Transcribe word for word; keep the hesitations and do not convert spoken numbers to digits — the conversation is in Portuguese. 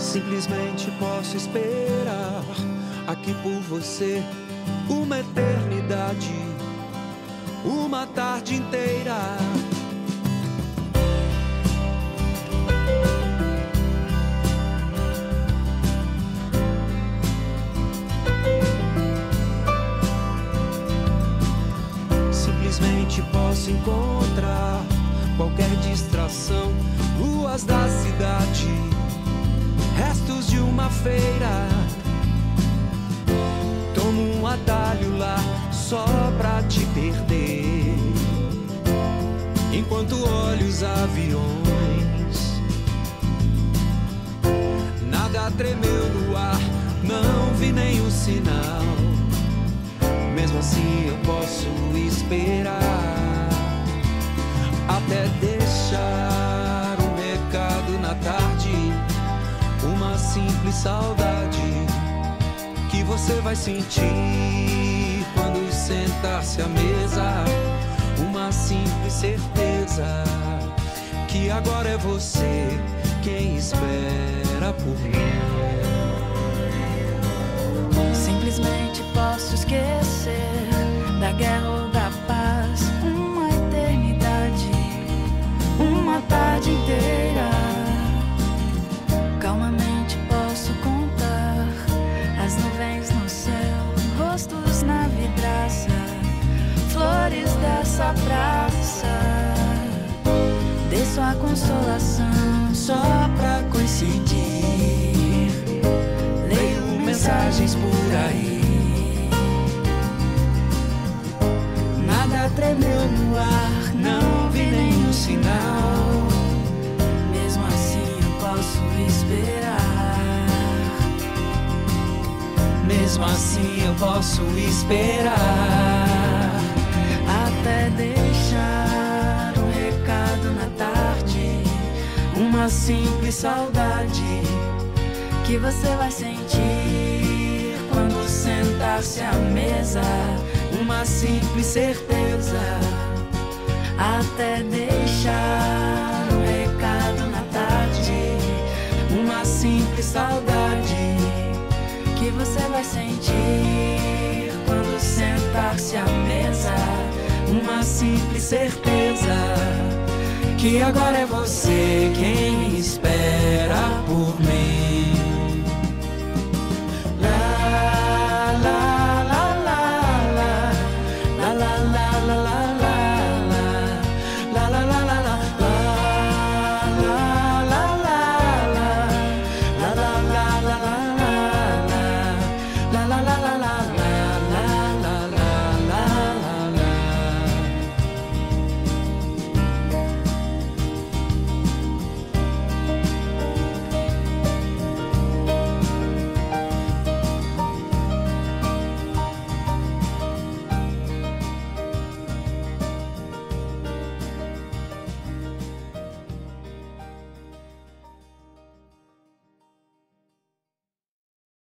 Simplesmente posso esperar aqui por você uma eternidade, uma tarde inteira. Simplesmente posso encontrar qualquer distração, ruas da cidade, restos de uma feira. Tomo um atalho lá só pra te perder, enquanto olho os aviões. Nada tremeu no ar, não vi nenhum sinal. Mesmo assim eu posso esperar até deixar um recado na tarde, uma simples saudade que você vai sentir quando sentar-se à mesa. Uma simples certeza que agora é você quem espera por mim. Simplesmente posso esquecer da guerra ou da paz, uma eternidade, uma tarde inteira. Calmamente posso contar as nuvens no céu, rostos na vidraça, flores dessa praça. Desço a consolação só pra coincidir, leio mensagens por aí. Nada tremeu no ar, não vi nenhum sinal. Mesmo assim eu posso esperar. Mesmo assim eu posso esperar até deixar um recado na tarde, uma simples saudade que você vai sentir quando sentar-se à mesa. Uma simples certeza até deixar um recado na tarde, uma simples saudade que você vai sentir quando sentar-se à mesa. Uma simples certeza que agora é você quem espera por mim.